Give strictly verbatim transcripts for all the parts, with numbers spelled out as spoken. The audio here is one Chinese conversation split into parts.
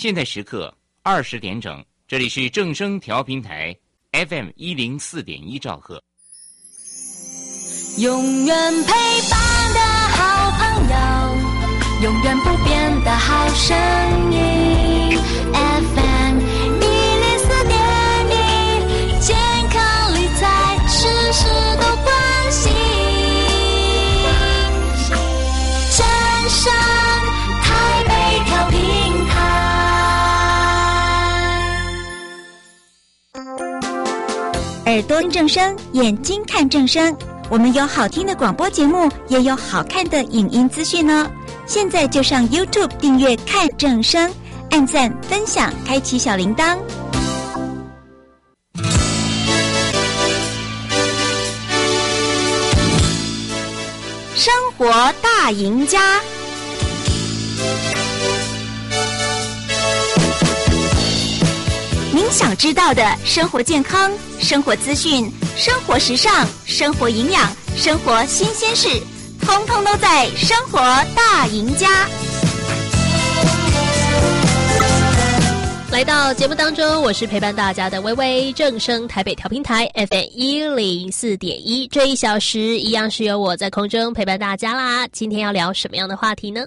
现在时刻二十点整，这里是正声调频台 F M 一零四点一兆赫。 永远陪伴的好朋友，永远不变的好声音 F M 一零四点一，健康理财事事都关心，正声台北调频台。 耳朵听正声，眼睛看正声，我们有好听的广播节目，也有好看的影音资讯哦。现在就上 YouTube 订阅看正声，按赞分享，开启小铃铛。生活大赢家，您想知道的生活健康、生活资讯、生活时尚、生活营养、生活新鲜事，通通都在《生活大赢家》。 来到节目当中，我是陪伴大家的微微，正声台北调频台 F M 一零四点一，这一小时一样是由我在空中陪伴大家啦。今天要聊什么样的话题呢？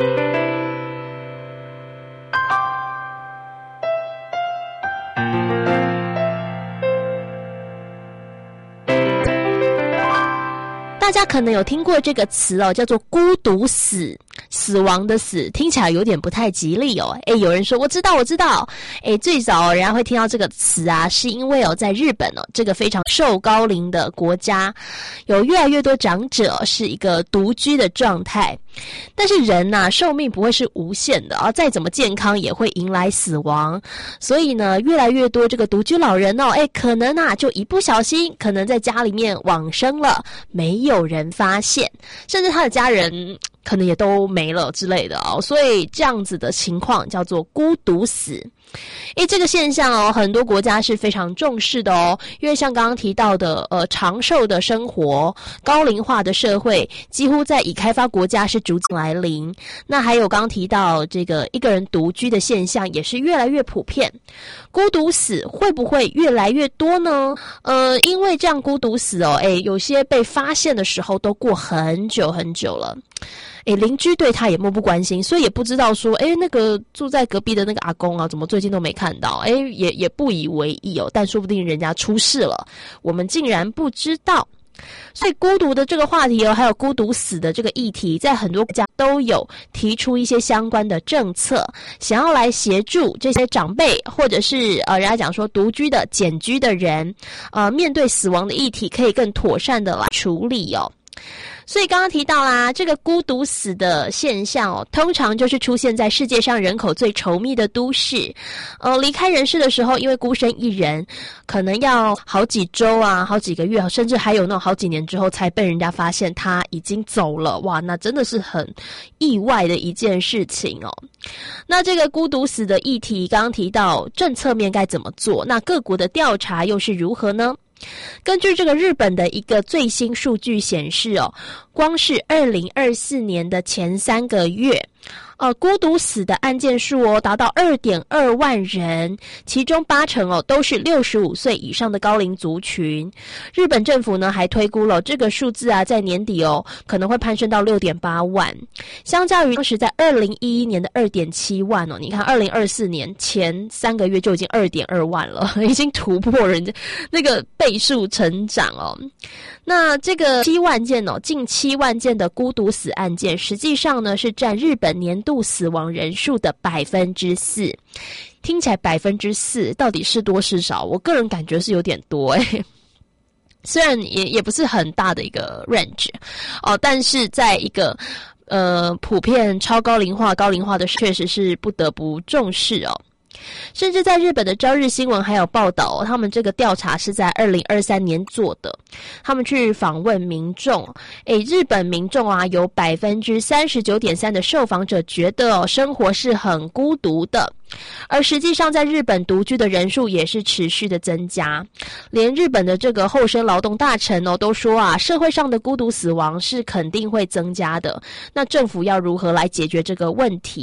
大家可能有听过这个词哦，叫做孤独死，死亡的死，听起来有点不太吉利哦。诶，有人说我知道我知道，诶，最早人家会听到这个词啊，是因为哦，在日本哦，这个非常受高龄的国家，有越来越多长者是一个独居的状态。但是人呐、啊，寿命不会是无限的啊，再怎么健康也会迎来死亡。所以呢，越来越多这个独居老人哦，诶，可能啊就一不小心，可能在家里面往生了，没有人发现，甚至他的家人可能也都没了之类的哦，所以这样子的情况叫做孤独死。诶，这个现象哦，很多国家是非常重视的哦，因为像刚刚提到的，呃，长寿的生活、高龄化的社会，几乎在已开发国家是逐渐来临。那还有刚刚提到这个一个人独居的现象，也是越来越普遍。孤独死会不会越来越多呢？呃，因为这样孤独死哦，诶，有些被发现的时候都过很久很久了。诶，邻居对他也漠不关心，所以也不知道说，诶，那个住在隔壁的那个阿公啊，怎么最近都没看到？诶，也也不以为意哦，但说不定人家出事了，我们竟然不知道。所以孤独的这个话题哦，还有孤独死的这个议题，在很多国家都有提出一些相关的政策，想要来协助这些长辈或者是呃，人家讲说独居的、简居的人，呃，面对死亡的议题，可以更妥善的来处理哦。所以刚刚提到啦，这个孤独死的现象哦，通常就是出现在世界上人口最稠密的都市。呃，离开人世的时候，因为孤身一人，可能要好几周啊，好几个月，甚至还有那种好几年之后才被人家发现他已经走了。哇，那真的是很意外的一件事情哦。那这个孤独死的议题，刚刚提到政策面该怎么做，那各国的调查又是如何呢？根据这个日本的一个最新数据显示哦，光是二零二四年的前三个月，呃，孤独死的案件数哦达到 二点二万人，其中八成哦都是六十五岁以上的高龄族群。日本政府呢还推估了这个数字啊，在年底哦可能会攀升到 六点八万，相较于当时在二零一一年的 二点七万哦，你看二零二四年前三个月就已经 二点二万了，已经突破人家那个倍数成长哦。那这个七万件哦，近七万件的孤独死案件，实际上呢是占日本年度死亡人数的百分之四。听起来百分之四到底是多是少？我个人感觉是有点多诶。虽然也也不是很大的一个 range 哦，但是在一个呃普遍超高龄化、高龄化的确实是不得不重视哦。甚至在日本的朝日新闻还有报道、哦、他们这个调查是在二零二三年做的，他们去访问民众，诶，日本民众啊有 百分之三十九点三 的受访者觉得哦生活是很孤独的，而实际上在日本独居的人数也是持续的增加，连日本的这个厚生劳动大臣哦都说啊，社会上的孤独死亡是肯定会增加的，那政府要如何来解决这个问题？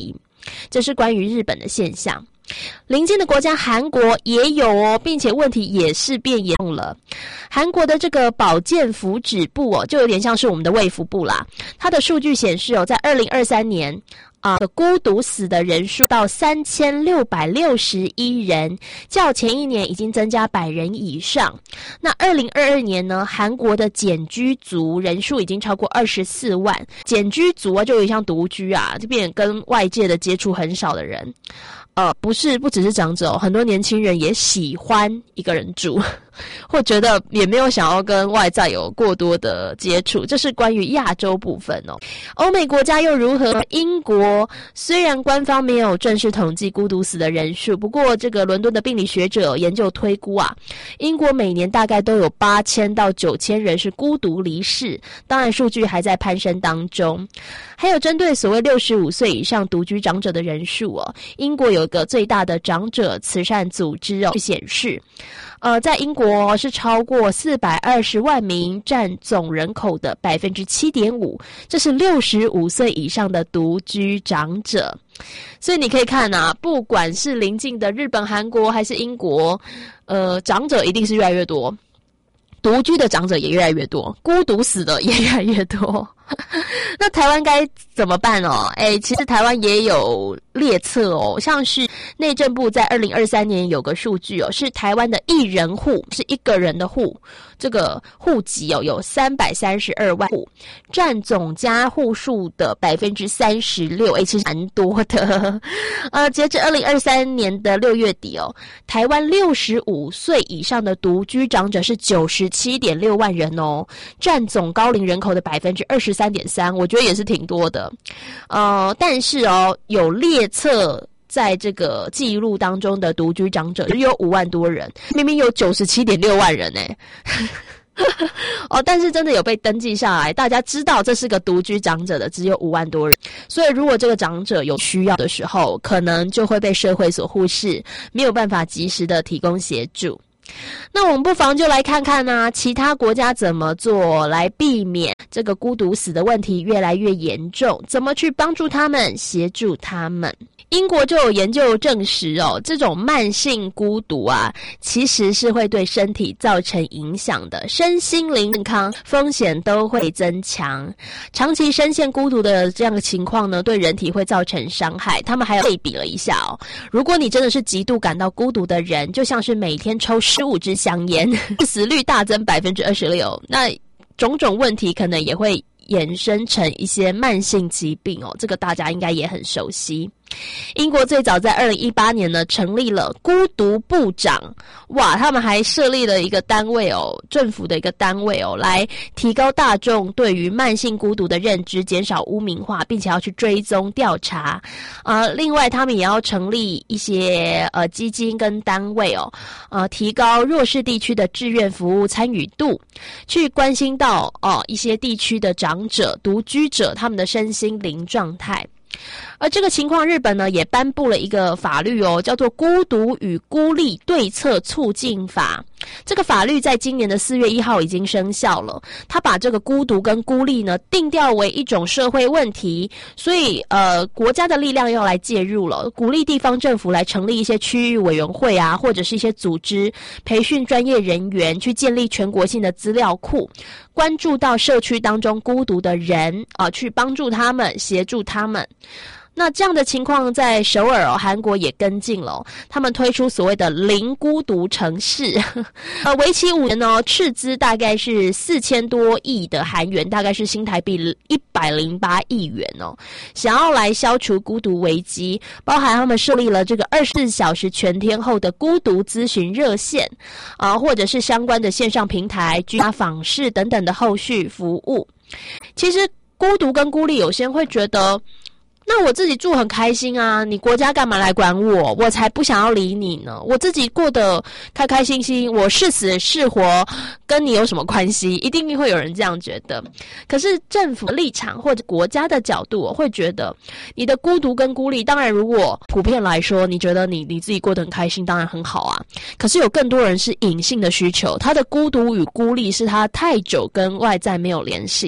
这是关于日本的现象。邻近的国家韩国也有哦，并且问题也是变严重了。韩国的这个保健福祉部哦，就有点像是我们的卫福部啦。它的数据显示哦，在二零二三年啊、呃，孤独死的人数到三千六百六十一人，较前一年已经增加百人以上。那二零二二年呢，韩国的简居族人数已经超过二十四万。简居族啊，就有点像独居啊，这边跟外界的接触很少的人。呃，不是，不只是长者哦，很多年轻人也喜欢一个人住，或觉得也没有想要跟外在有过多的接触。这是关于亚洲部分哦。欧美国家又如何？英国虽然官方没有正式统计孤独死的人数，不过这个伦敦的病理学者研究推估啊，英国每年大概都有八千到九千人是孤独离世，当然数据还在攀升当中。还有针对所谓六十五岁以上独居长者的人数哦，英国有一个最大的长者慈善组织哦显示，呃，在英国是超过四百二十万名，占总人口的 百分之七点五， 这是六十五岁以上的独居长者。所以你可以看啊，不管是邻近的日本、韩国还是英国，呃，长者一定是越来越多，独居的长者也越来越多，孤独死的也越来越多。那台湾该怎么办哦？诶，其实台湾也有列册哦，像是内政部在二零二三年有个数据哦，是台湾的一人户，是一个人的户，这个户籍哦有三百三十二万户，占总家户数的 百分之三十六， 诶，其实蛮多的。呃，截至二零二三年的六月底哦，台湾六十五岁以上的独居长者是 九十七点六万人哦，占总高龄人口的 百分之二十三点三， 我觉得也是挺多的。呃，但是哦，有列册在这个记录当中的独居长者只有五万多人，明明有 九十七点六万人诶。哦，但是真的有被登记下来，大家知道这是个独居长者的只有五万多人，所以如果这个长者有需要的时候，可能就会被社会所忽视，没有办法及时的提供协助。那我们不妨就来看看啊，其他国家怎么做来避免这个孤独死的问题越来越严重，怎么去帮助他们，协助他们。英国就有研究证实哦，这种慢性孤独啊，其实是会对身体造成影响的，身心灵健康风险都会增强。长期深陷孤独的这样的情况呢，对人体会造成伤害。他们还有类比了一下哦，如果你真的是极度感到孤独的人，就像是每天抽十五支香烟，死率大增 百分之二十六， 那种种问题可能也会衍生成一些慢性疾病哦，这个大家应该也很熟悉。英国最早在二零一八年呢成立了孤独部长，哇，他们还设立了一个单位哦，政府的一个单位哦，来提高大众对于慢性孤独的认知，减少污名化，并且要去追踪调查。呃，另外他们也要成立一些呃基金跟单位哦，呃，提高弱势地区的志愿服务参与度，去关心到哦、呃、一些地区的长者、独居者他们的身心灵状态。而这个情况，日本呢也颁布了一个法律哦，叫做《孤独与孤立对策促进法》。这个法律在今年的四月一号已经生效了。他把这个孤独跟孤立呢定调为一种社会问题，所以呃国家的力量要来介入了，鼓励地方政府来成立一些区域委员会啊，或者是一些组织，培训专业人员，去建立全国性的资料库，关注到社区当中孤独的人啊、呃，去帮助他们，协助他们。那这样的情况在首尔哦，韩国也跟进了、哦，他们推出所谓的零孤独城市，呃，为期五年哦，斥资大概是四千多亿的韩元，大概是新台币一百零八亿元哦，想要来消除孤独危机，包含他们设立了这个二十四小时全天候的孤独咨询热线啊、呃，或者是相关的线上平台、居家访视等等的后续服务。其实孤独跟孤立，有些人会觉得，那我自己住很开心啊，你国家干嘛来管我？我才不想要理你呢，我自己过得开开心心，我是死是活跟你有什么关系？一定会有人这样觉得。可是政府的立场或者国家的角度，我会觉得你的孤独跟孤立，当然如果普遍来说，你觉得你你自己过得很开心，当然很好啊。可是有更多人是隐性的需求，他的孤独与孤立是他太久跟外在没有联系，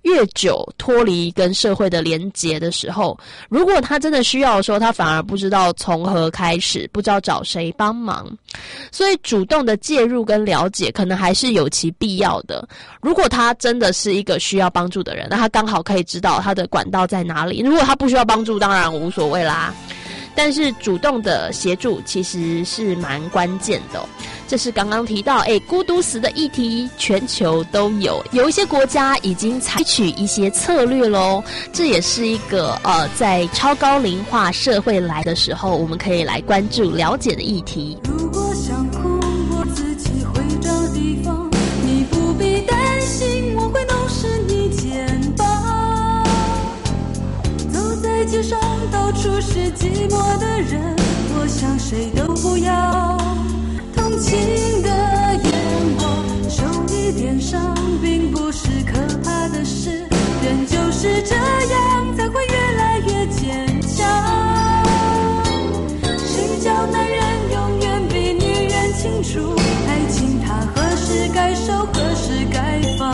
越久脱离跟社会的连结的时候，如果他真的需要的时候，他反而不知道从何开始，不知道找谁帮忙。所以主动的介入跟了解可能还是有其必要的。如果他真的是一个需要帮助的人，那他刚好可以知道他的管道在哪里。如果他不需要帮助，当然无所谓啦。但是主动的协助其实是蛮关键的、哦。这是刚刚提到，哎，孤独死的议题，全球都有，有一些国家已经采取一些策略咯。这也是一个呃，在超高龄化社会来的时候，我们可以来关注了解的议题。 如果想哭，我自己会找地方，你不必担心，我会弄湿你肩膀。走在街上，到处是寂寞的人，我想谁都不要。同情的眼光，受一点伤，并不是可怕的事，人就是这样，才会越来越坚强。谁叫男人永远比女人清楚，爱情它何时该收，何时该放。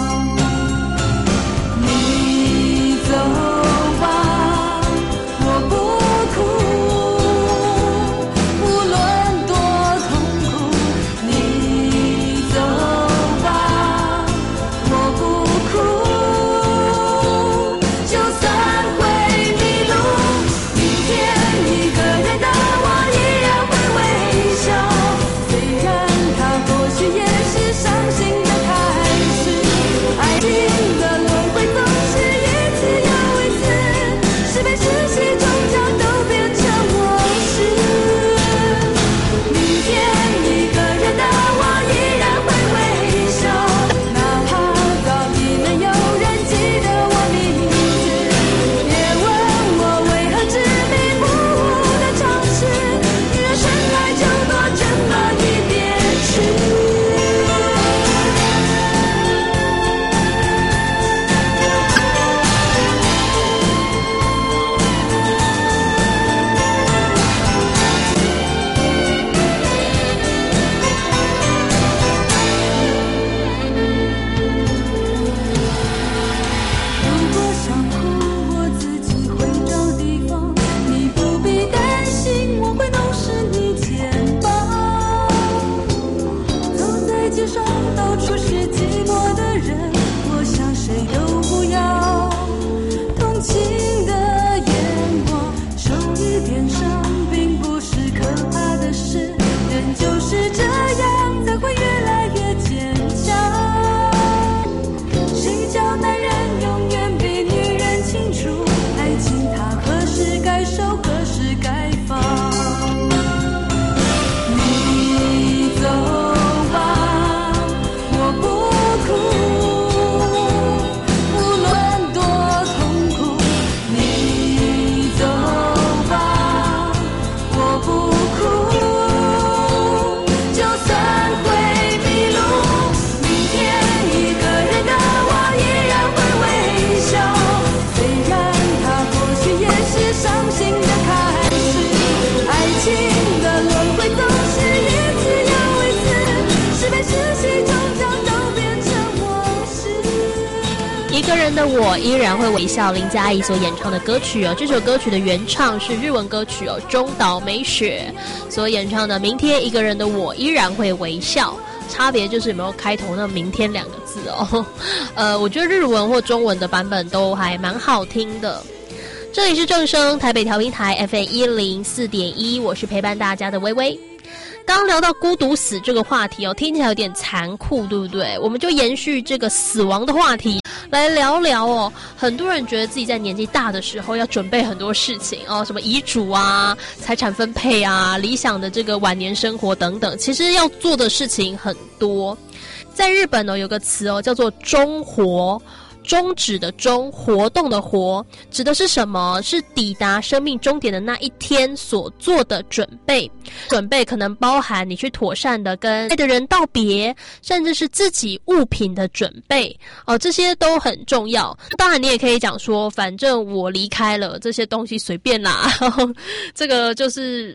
你走吧，我不的我依然会微笑，林嘉怡所演唱的歌曲哦，这首歌曲的原唱是日文歌曲哦，中岛美雪所演唱的《明天一个人的我依然会微笑》，差别就是有没有开头那明天两个字哦。呃，我觉得日文或中文的版本都还蛮好听的。这里是正声台北调频台 F M 一零四点一，我是陪伴大家的微微。刚聊到孤独死这个话题哦，听起来有点残酷，对不对？我们就延续这个死亡的话题来聊聊哦。很多人觉得自己在年纪大的时候要准备很多事情哦，什么遗嘱啊、财产分配啊、理想的这个晚年生活等等，其实要做的事情很多。在日本呢、哦，有个词哦，叫做终活。终止的终，活动的活，指的是什么？是抵达生命终点的那一天所做的准备。准备可能包含你去妥善的跟爱的人道别，甚至是自己物品的准备哦，这些都很重要。当然你也可以讲说，反正我离开了，这些东西随便啦。这个就是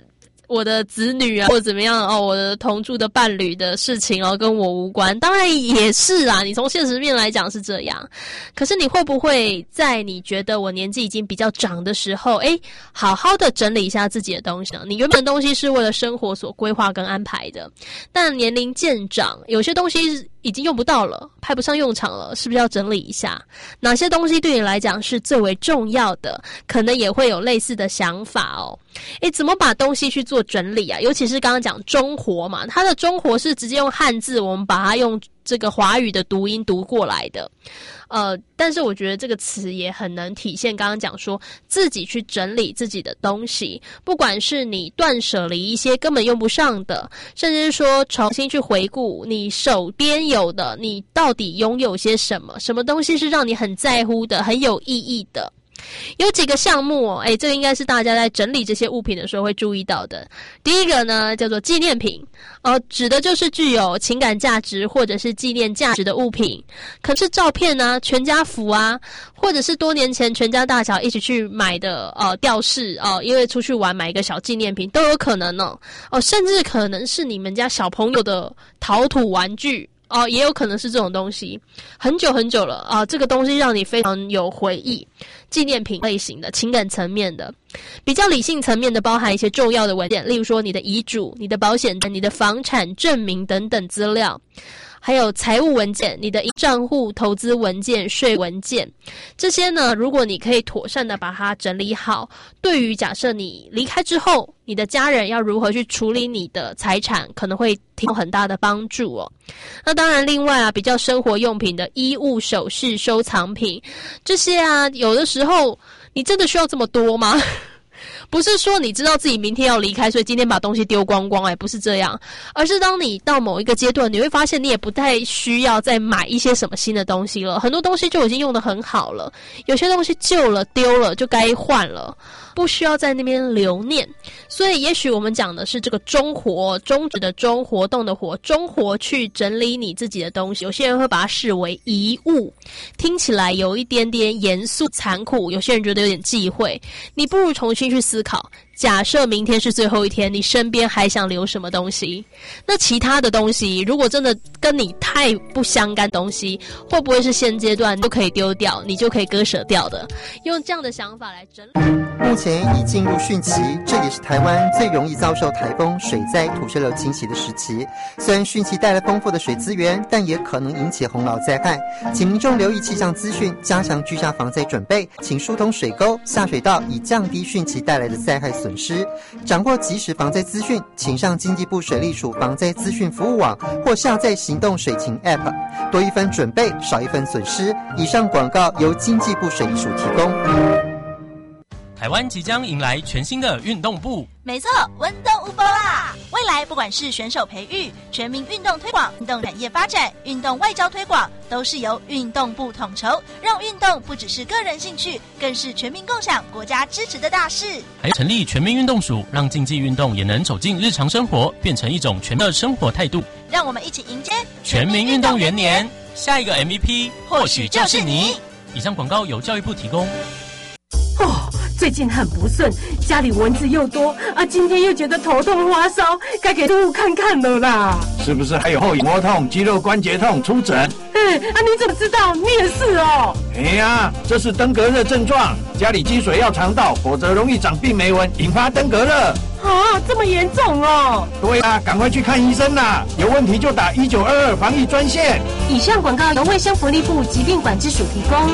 我的子女啊，或者怎么样哦，我的同住的伴侣的事情哦，跟我无关。当然也是啊，你从现实面来讲是这样。可是你会不会在你觉得我年纪已经比较长的时候，诶，好好的整理一下自己的东西呢？你原本的东西是为了生活所规划跟安排的，但年龄渐长，有些东西已经用不到了，派不上用场了，是不是要整理一下？哪些东西对你来讲是最为重要的？可能也会有类似的想法哦。诶，怎么把东西去做整理啊？尤其是刚刚讲中活嘛，它的中活是直接用汉字，我们把它用这个华语的读音读过来的。呃，但是我觉得这个词也很能体现刚刚讲说自己去整理自己的东西，不管是你断舍离一些根本用不上的，甚至是说重新去回顾你手边有的，你到底拥有些什么，什么东西是让你很在乎的，很有意义的。有几个项目哦，诶，这个应该是大家在整理这些物品的时候会注意到的。第一个呢，叫做纪念品，呃，指的就是具有情感价值或者是纪念价值的物品，可能是照片啊、全家福啊，或者是多年前全家大小一起去买的呃吊饰哦、呃，因为出去玩买一个小纪念品都有可能哦，哦，甚至可能是你们家小朋友的陶土玩具。哦，也有可能是这种东西，很久很久了啊，这个东西让你非常有回忆，纪念品类型的，情感层面的，比较理性层面的，包含一些重要的文件，例如说你的遗嘱、你的保险单、你的房产证明等等资料。还有财务文件，你的账户、投资文件、税文件，这些呢，如果你可以妥善的把它整理好，对于假设你离开之后，你的家人要如何去处理你的财产，可能会提供很大的帮助哦。那当然，另外啊，比较生活用品的衣物、首饰、收藏品，这些啊，有的时候你真的需要这么多吗？不是说你知道自己明天要离开，所以今天把东西丢光光，哎，不是这样，而是当你到某一个阶段，你会发现你也不太需要再买一些什么新的东西了，很多东西就已经用得很好了，有些东西旧了丢了就该换了，不需要在那边留念。所以也许我们讲的是这个中活，终止的中，活动的活，中活去整理你自己的东西，有些人会把它视为遗物，听起来有一点点严肃残酷，有些人觉得有点忌讳，你不如重新去思考，假设明天是最后一天，你身边还想留什么东西？那其他的东西如果真的跟你太不相干的东西，会不会是现阶段都可以丢掉，你就可以割舍掉的？用这样的想法来整理。 目前已进入汛期，这也是台湾最容易遭受台风、水灾、土石流侵袭的时期。虽然汛期带来丰富的水资源，但也可能引起洪涝灾害，请民众留意气象资讯，加强居家防灾准备，请疏通水沟、下水道，以降低汛期带来的灾害损失。掌握即时防灾资讯，请上经济部水利署防灾资讯服务网或下载行动水情 App， 多一分准备，少一分损失。以上广告由经济部水利署提供。 台湾即将迎来全新的运动部， 没错，温动无波啦！未来不管是选手培育、全民运动推广、运动产业发展、运动外交推广，都是由运动部统筹，让运动不只是个人兴趣，更是全民共享、国家支持的大事。 还成立全民运动署，让竞技运动也能走进日常生活，变成一种全面的生活态度。 让我们一起迎接全民运动元年，下一个 M V P 或许就是你。以上广告由教育部提供。 哦，最近很不顺，家里蚊子又多啊，今天又觉得头痛发烧，该给动物看看了啦。 是不是还有后颈窝痛、肌肉关节痛？出诊。 嗯，啊，你怎么知道？你也是哦。 哎呀，这是登革热症状，家里积水要肠道，否则容易长病媒蚊，引发登革热。 啊，这么严重哦。 对啊，赶快去看医生啦，有问题就打一九二二防疫专线。 以上广告由卫生福利部疾病管制署提供。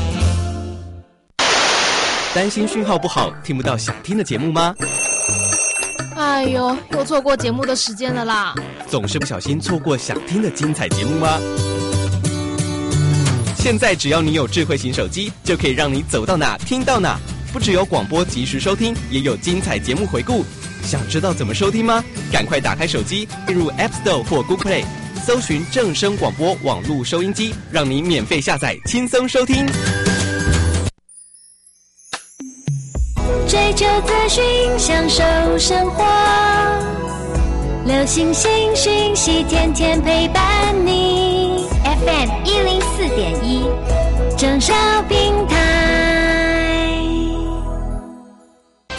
担心讯号不好，听不到想听的节目吗？ 哎呦，又错过节目的时间了啦！ 总是不小心错过想听的精彩节目吗？现在只要你有智慧型手机，就可以让你走到哪听到哪。不只有广播及时收听，也有精彩节目回顾。想知道怎么收听吗？赶快打开手机，进入 App Store 或 Google Play， 搜寻正声广播网络收音机，让你免费下载，轻松收听。 追求资讯，享受生活，流行新讯息，天天陪伴你。F M 一零四点一，正声平台。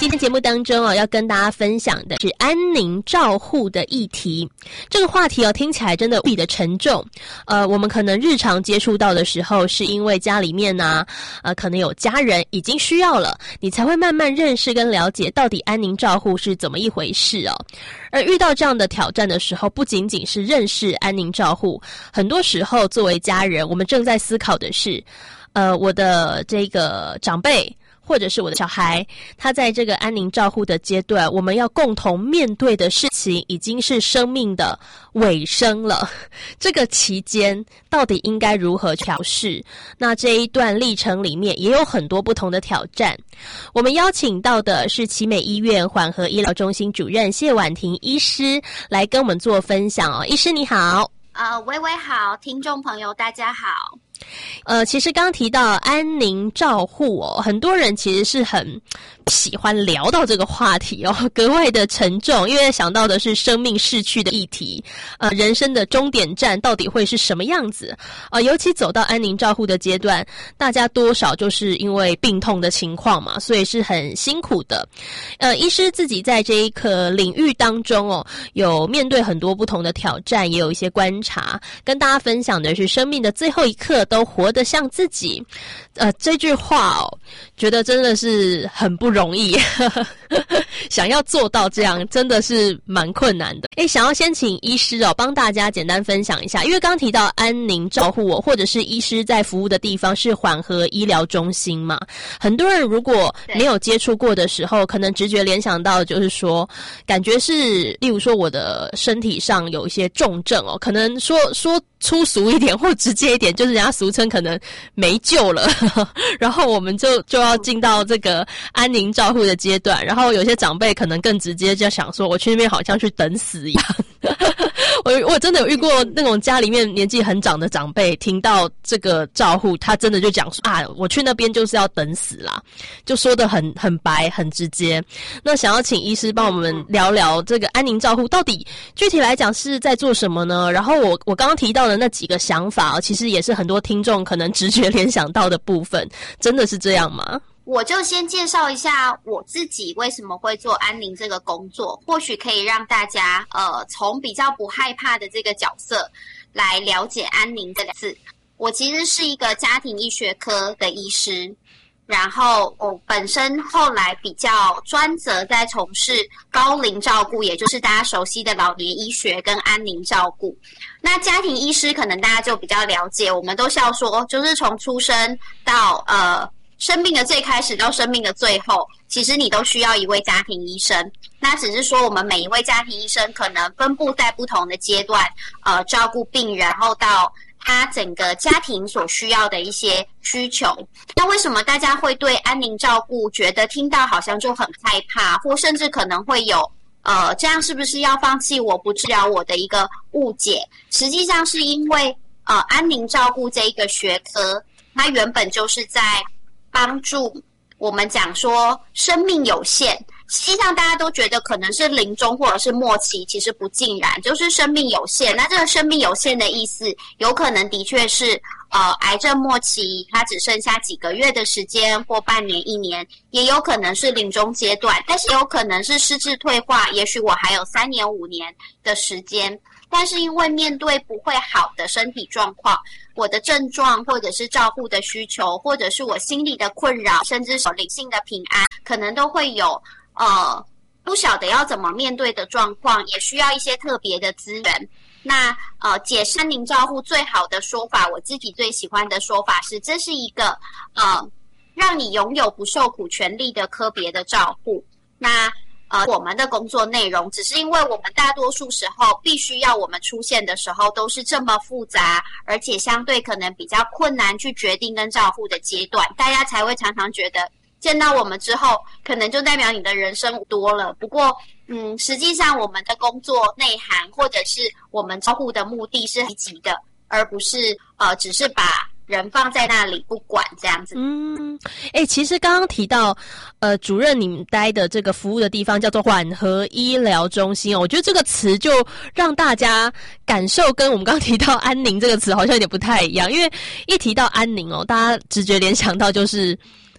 今天节目当中哦，要跟大家分享的是安宁照护的议题。这个话题哦，听起来真的无比的沉重。呃，我们可能日常接触到的时候，是因为家里面呢、啊，呃，可能有家人已经需要了，你才会慢慢认识跟了解到底安宁照护是怎么一回事哦。而遇到这样的挑战的时候，不仅仅是认识安宁照护，很多时候作为家人，我们正在思考的是，呃，我的这个长辈。或者是我的小孩，他在这个安宁照护的阶段，我们要共同面对的事情已经是生命的尾声了。这个期间到底应该如何调试？那这一段历程里面也有很多不同的挑战。我们邀请到的是奇美医院缓和医疗中心主任谢婉婷医师来跟我们做分享哦。医师你好。 呃，微微好，听众朋友大家好。 呃，其实刚刚提到安宁照护哦，很多人其实是很喜欢聊到这个话题哦，格外的沉重，因为想到的是生命逝去的议题，呃，人生的终点站到底会是什么样子？呃，尤其走到安宁照护的阶段，大家多少就是因为病痛的情况嘛，所以是很辛苦的。呃，医师自己在这一个领域当中哦，有面对很多不同的挑战，也有一些观察，跟大家分享的是生命的最后一刻都活得像自己。呃，这句话哦，觉得真的是很不容易，想要做到这样真的是蛮困难的。诶，想要先请医师哦，帮大家简单分享一下，因为刚提到安宁照护哦，或者是医师在服务的地方是缓和医疗中心嘛，很多人如果没有接触过的时候，可能直觉联想到就是说，感觉是，例如说我的身体上有一些重症哦，可能说说粗俗一点或直接一点，就是人家俗称可能没救了，然后我们就就要进到这个安宁照护的阶段，然后有些长辈可能更直接就想说，我去那边好像去等死一样。我我真的有遇过那种家里面年纪很长的长辈，听到这个照护，他真的就讲说啊，我去那边就是要等死啦，就说得很很白很直接。那想要请医师帮我们聊聊这个安宁照护到底具体来讲是在做什么呢？然后我我刚刚提到的那几个想法，其实也是很多听众可能直觉联想到的部分，真的是这样吗？ 我就先介绍一下我自己为什么会做安宁这个工作，或许可以让大家呃从比较不害怕的这个角色来了解安宁这个字。我其实是一个家庭医学科的医师，然后我本身后来比较专责在从事高龄照顾，也就是大家熟悉的老年医学跟安宁照顾。那家庭医师可能大家就比较了解，我们都是要说，就是从出生到呃生命的最开始到生命的最后，其实你都需要一位家庭医生。那只是说我们每一位家庭医生可能分布在不同的阶段，呃，照顾病人，然后到他整个家庭所需要的一些需求。那为什么大家会对安宁照顾觉得听到好像就很害怕，或甚至可能会有呃，这样是不是要放弃我不治疗我的一个误解？实际上是因为呃，安宁照顾这一个学科，它原本就是在帮助我们讲说生命有限，实际上大家都觉得可能是临终或者是末期，其实不尽然，就是生命有限。那这个生命有限的意思，有可能的确是呃癌症末期，它只剩下几个月的时间，或半年一年，也有可能是临终阶段，但是也有可能是失智退化，也许我还有三年五年的时间。但是因为面对不会好的身体状况，我的症状或者是照护的需求，或者是我心理的困扰，甚至是灵性的平安，可能都会有呃不晓得要怎么面对的状况，也需要一些特别的资源。那呃解释安宁照护最好的说法，我自己最喜欢的说法是，这是一个呃让你拥有不受苦权利的科别的照护。那呃，我们的工作内容只是因为我们大多数时候必须要我们出现的时候都是这么复杂，而且相对可能比较困难去决定跟照护的阶段，大家才会常常觉得见到我们之后，可能就代表你的人生多了。不过，嗯，实际上我们的工作内涵或者是我们照护的目的是积极的，而不是呃，只是把人放在那里不管这样子。 嗯，哎，其实刚刚提到，呃，主任你们待的这个服务的地方叫做缓和医疗中心哦，我觉得这个词就让大家感受跟我们刚刚提到安宁这个词好像有点不太一样，因为一提到安宁哦，大家直觉联想到就是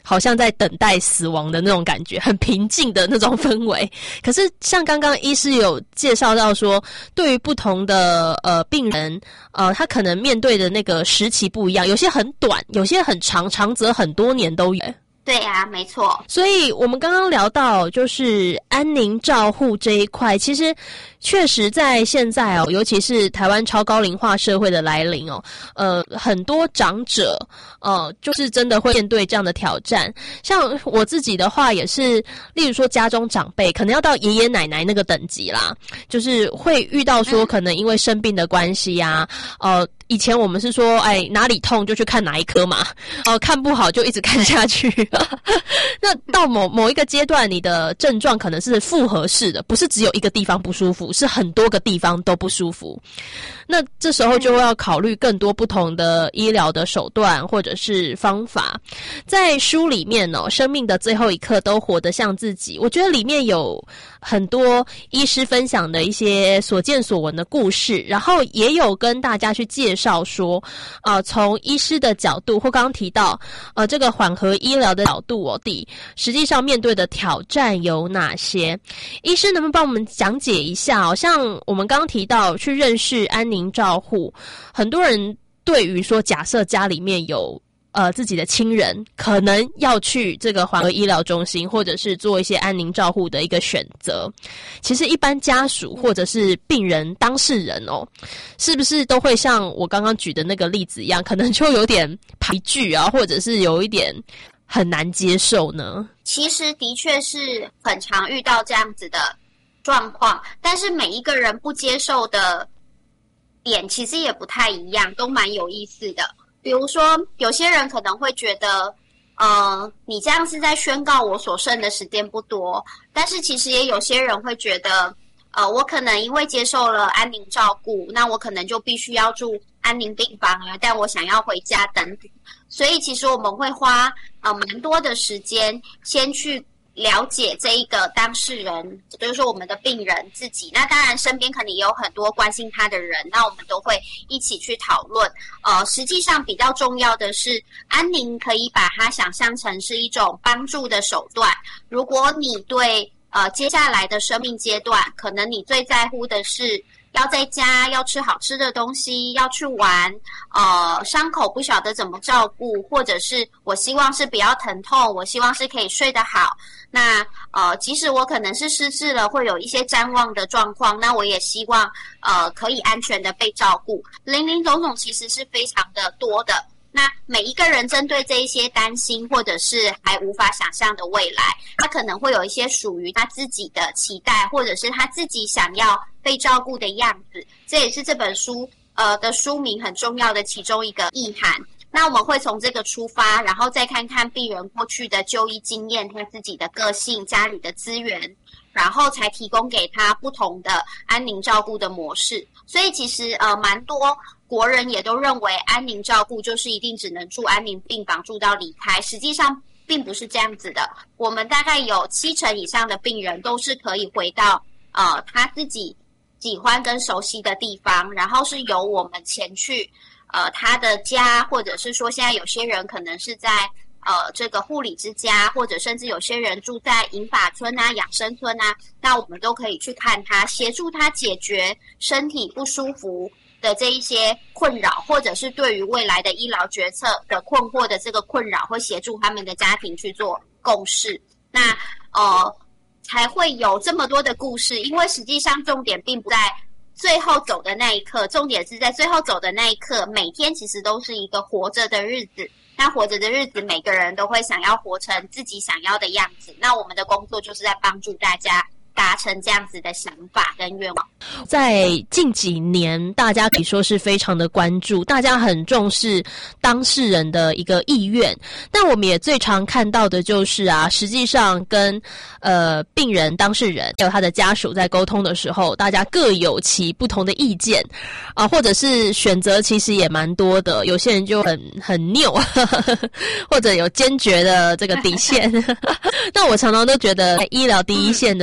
好像在等待死亡的那种感觉，很平静的那种氛围。可是像刚刚医师有介绍到说，对于不同的呃病人，呃他可能面对的那个时期不一样，有些很短，有些很长，长则很多年都有。 对啊，没错。 所以我们刚刚聊到就是安宁照护这一块，其实确实在现在哦，尤其是台湾超高龄化社会的来临哦，呃，很多长者呃，就是真的会面对这样的挑战。像我自己的话也是，例如说家中长辈可能要到爷爷奶奶那个等级啦，就是会遇到说可能因为生病的关系啊，呃，以前我们是说，哎，哪里痛就去看哪一科嘛，哦、呃，看不好就一直看下去。那到某某一个阶段，你的症状可能是复合式的，不是只有一个地方不舒服，是很多个地方都不舒服。那这时候就要考虑更多不同的医疗的手段或者是方法。在书里面哦，生命的最后一刻都活得像自己，我觉得里面有很多医师分享的一些所见所闻的故事，然后也有跟大家去介绍说，呃，从医师的角度或刚刚提到，呃，这个缓和医疗的角度哦，底实际上面对的挑战有哪些？医师能不能帮我们讲解一下哦？像我们刚刚提到去认识安宁照护，很多人对于说，假设家里面有呃自己的亲人，可能要去这个缓和医疗中心，或者是做一些安宁照护的一个选择。其实一般家属或者是病人当事人哦，是不是都会像我刚刚举的那个例子一样，可能就有点排拒啊，或者是有一点很难接受呢？ 其实的确是很常遇到这样子的状况，但是每一个人不接受的点其实也不太一样，都蛮有意思的。比如说有些人可能会觉得呃，你这样是在宣告我所剩的时间不多，但是其实也有些人会觉得呃，我可能因为接受了安宁照顾，那我可能就必须要住安宁病房了，但我想要回家等等。所以其实我们会花呃蛮多的时间先去了解这一个当事人，就是说我们的病人自己。那当然身边可能也有很多关心他的人，那我们都会一起去讨论。呃，实际上比较重要的是，安宁可以把它想象成是一种帮助的手段。如果你对呃接下来的生命阶段，可能你最在乎的是要在家要吃好吃的东西，要去玩，呃，伤口不晓得怎么照顾，或者是我希望是不要疼痛，我希望是可以睡得好。那呃，即使我可能是失智了，会有一些谵妄的状况，那我也希望呃可以安全的被照顾。林林总总其实是非常的多的。那每一个人针对这一些担心或者是还无法想象的未来，他可能会有一些属于他自己的期待，或者是他自己想要被照顾的样子。这也是这本书呃的书名很重要的其中一个意涵。那我们会从这个出发，然后再看看病人过去的就医经验，他自己的个性、家里的资源，然后才提供给他不同的安宁照顾的模式。所以其实呃蛮多国人也都认为安宁照顾就是一定只能住安宁病房住到离开，实际上并不是这样子的。我们大概有七成以上的病人都是可以回到呃他自己喜欢跟熟悉的地方，然后是由我们前去呃他的家，或者是说现在有些人可能是在呃这个护理之家，或者甚至有些人住在银发村啊、养生村啊，那我们都可以去看他，协助他解决身体不舒服的这一些困扰，或者是对于未来的医疗决策的困惑的这个困扰，会协助他们的家庭去做共识。那呃才会有这么多的故事，因为实际上重点并不在最后走的那一刻，重点是在最后走的那一刻，每天其实都是一个活着的日子。那活着的日子，每个人都会想要活成自己想要的样子。那我们的工作就是在帮助大家达成这样子的想法跟愿望。 在近几年，大家可以说是非常的关注，大家很重视当事人的一个意愿。但我们也最常看到的就是啊，实际上跟呃病人、当事人还有他的家属在沟通的时候，大家各有其不同的意见啊、呃，或者是选择其实也蛮多的。有些人就很很拗，或者有坚决的这个底线。那我常常都觉得，在医疗第一线的这些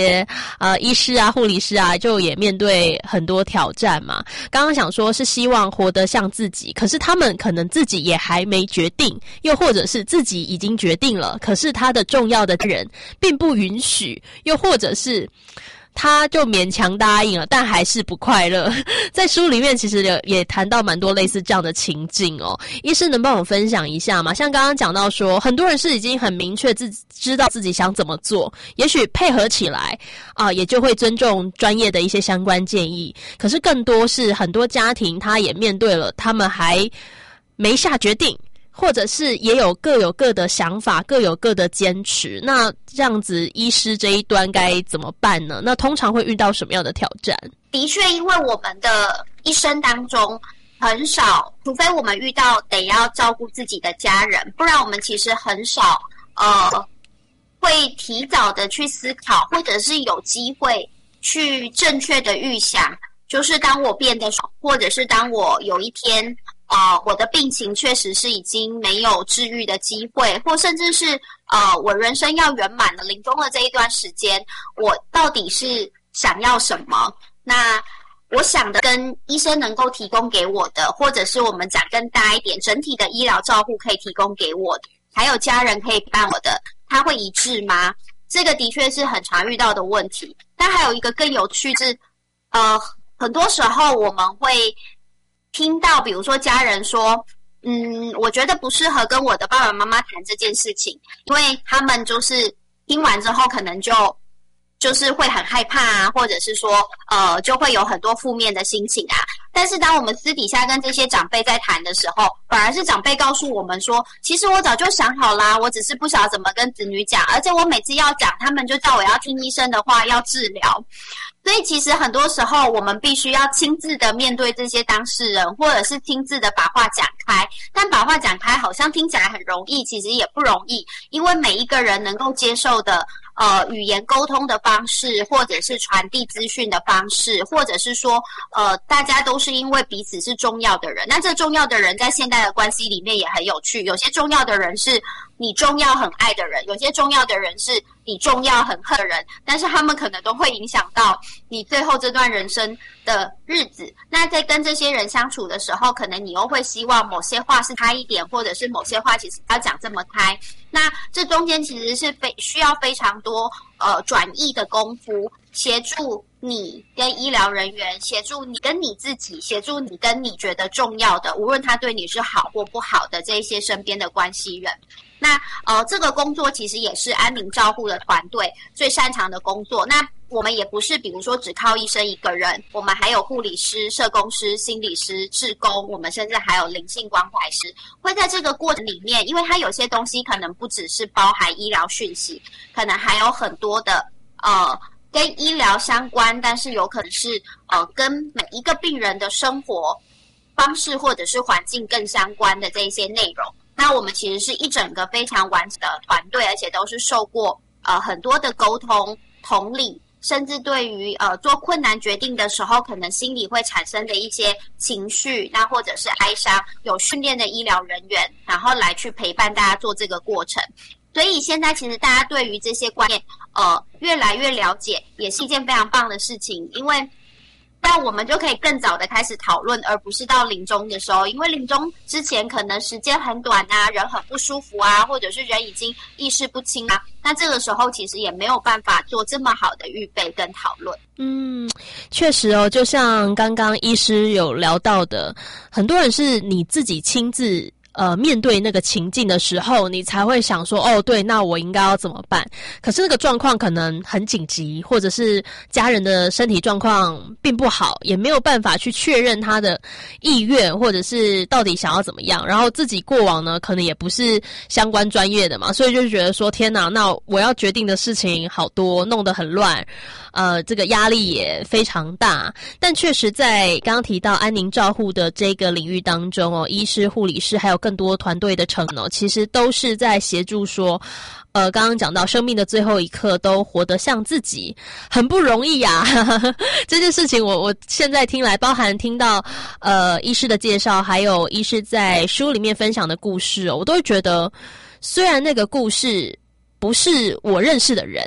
些呃医师啊、护理师啊，就也面对很多挑战嘛。刚刚想说是希望活得像自己，可是他们可能自己也还没决定，又或者是自己已经决定了，可是他的重要的人并不允许，又或者是他就勉强答应了，但还是不快乐。在书里面其实也也谈到蛮多类似这样的情境哦。医师能帮我分享一下吗？像刚刚讲到说，很多人是已经很明确自己知道自己想怎么做，也许配合起来啊、呃，也就会尊重专业的一些相关建议。可是更多是很多家庭他也面对了，他们还没下决定，或者是也有各有各的想法，各有各的坚持。那这样子医师这一端该怎么办呢？那通常会遇到什么样的挑战？ 的确，因为我们的一生当中很少，除非我们遇到得要照顾自己的家人，不然我们其实很少呃会提早的去思考，或者是有机会去正确的预想，就是当我变得，或者是当我有一天呃，我的病情确实是已经没有治愈的机会，或甚至是呃，我人生要圆满了，临终的这一段时间，我到底是想要什么？那我想的跟医生能够提供给我的，或者是我们讲更大一点，整体的医疗照护可以提供给我的，还有家人可以陪伴我的，它会一致吗？这个的确是很常遇到的问题。但还有一个更有趣是，呃，很多时候我们会听到，比如说家人说，嗯，我觉得不适合跟我的爸爸妈妈谈这件事情，因为他们就是听完之后可能就就是会很害怕啊，或者是说呃就会有很多负面的心情啊。但是当我们私底下跟这些长辈在谈的时候，反而是长辈告诉我们说，其实我早就想好啦，我只是不晓得怎么跟子女讲，而且我每次要讲，他们就叫我要听医生的话，要治疗。所以其实很多时候我们必须要亲自的面对这些当事人，或者是亲自的把话讲开。但把话讲开好像听起来很容易，其实也不容易，因为每一个人能够接受的呃语言沟通的方式，或者是传递资讯的方式，或者是说呃大家都是因为彼此是重要的人。那这重要的人在现代的关系里面也很有趣，有些重要的人是你重要很爱的人，有些重要的人是你重要很恨的人，但是他们可能都会影响到你最后这段人生的日子。那在跟这些人相处的时候，可能你又会希望某些话是开一点，或者是某些话其实不要讲这么开。那这中间其实是非需要非常多呃转译的功夫，协助你跟医疗人员，协助你跟你自己，协助你跟你觉得重要的，无论他对你是好或不好的这一些身边的关系人。那呃，这个工作其实也是安宁照护的团队最擅长的工作。那我们也不是比如说只靠医生一个人，我们还有护理师、社工师、心理师、志工，我们甚至还有灵性关怀师，会在这个过程里面，因为它有些东西可能不只是包含医疗讯息，可能还有很多的呃跟医疗相关，但是有可能是呃跟每一个病人的生活方式或者是环境更相关的这一些内容。那我们其实是一整个非常完整的团队，而且都是受过呃很多的沟通、同理，甚至对于呃做困难决定的时候，可能心里会产生的一些情绪，那或者是哀伤，有训练的医疗人员，然后来去陪伴大家做这个过程。所以现在其实大家对于这些观念呃越来越了解，也是一件非常棒的事情，因为但我们就可以更早的开始讨论，而不是到临终的时候，因为临终之前可能时间很短啊，人很不舒服啊，或者是人已经意识不清啊，那这个时候其实也没有办法做这么好的预备跟讨论。 嗯，确实哦，就像刚刚医师有聊到的，很多人是你自己亲自呃，面对那个情境的时候，你才会想说，哦，对，那我应该要怎么办？可是那个状况可能很紧急，或者是家人的身体状况并不好，也没有办法去确认他的意愿，或者是到底想要怎么样。然后自己过往呢，可能也不是相关专业的嘛，所以就觉得说，天哪，那我要决定的事情好多，弄得很乱。呃，这个压力也非常大，但确实在刚刚提到安宁照护的这个领域当中哦，医师、护理师还有更多团队的成员哦，其实都是在协助说，呃，刚刚讲到生命的最后一刻都活得像自己，很不容易呀、啊。这件事情我我现在听来，包含听到呃医师的介绍，还有医师在书里面分享的故事哦，我都会觉得，虽然那个故事不是我认识的人。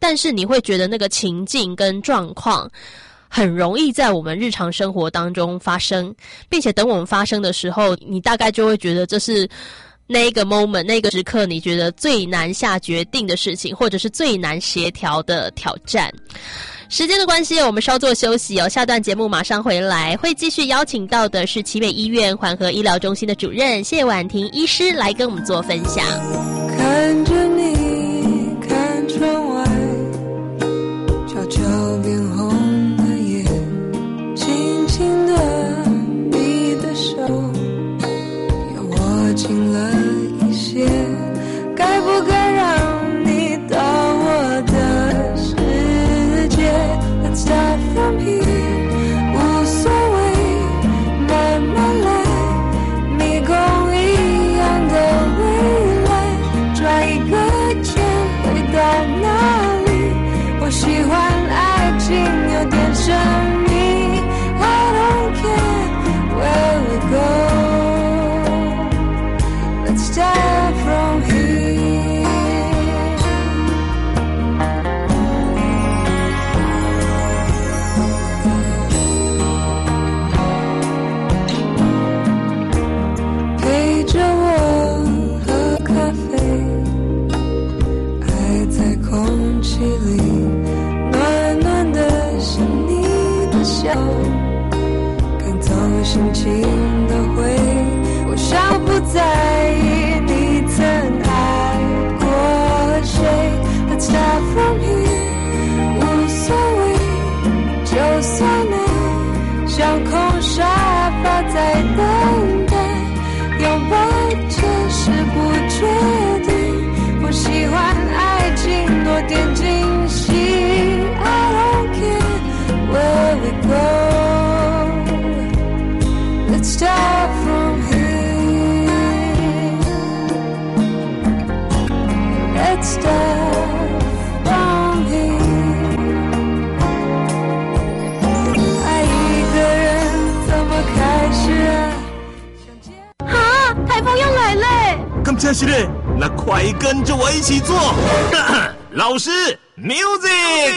但是你会觉得那个情境跟状况很容易在我们日常生活当中发生，并且等我们发生的时候，你大概就会觉得这是那个 moment 那个时刻你觉得最难下决定的事情，或者是最难协调的挑战。时间的关系，我们稍作休息哦。下段节目马上回来，会继续邀请到的是奇美医院缓和医疗中心的主任谢婉婷医师来跟我们做分享。 看着你，看窗外，悄悄变红的眼，轻轻的，你的手又握紧了一些，该不该让你到我的世界 ？Let's start from here， 无所谓，慢慢来，迷宫一样的未来，转一个圈回到哪里？我喜欢爱情有点神秘 ，I don't care where we go，Let's start from here。陪着我喝咖啡，爱在空气里，暖暖的是你的笑，赶走心情的灰。我想不在意你曾爱过谁 ，Let's start from here， 无所谓，就算爱像空沙发在等待。拥抱这是不确定，我喜欢爱情多点惊喜 I don't care where we go Let's start from here Let's start from here 爱一个人怎么开始啊台风要来嘞！ 咁真是嘞，那快跟着我一起做。老师 ，music。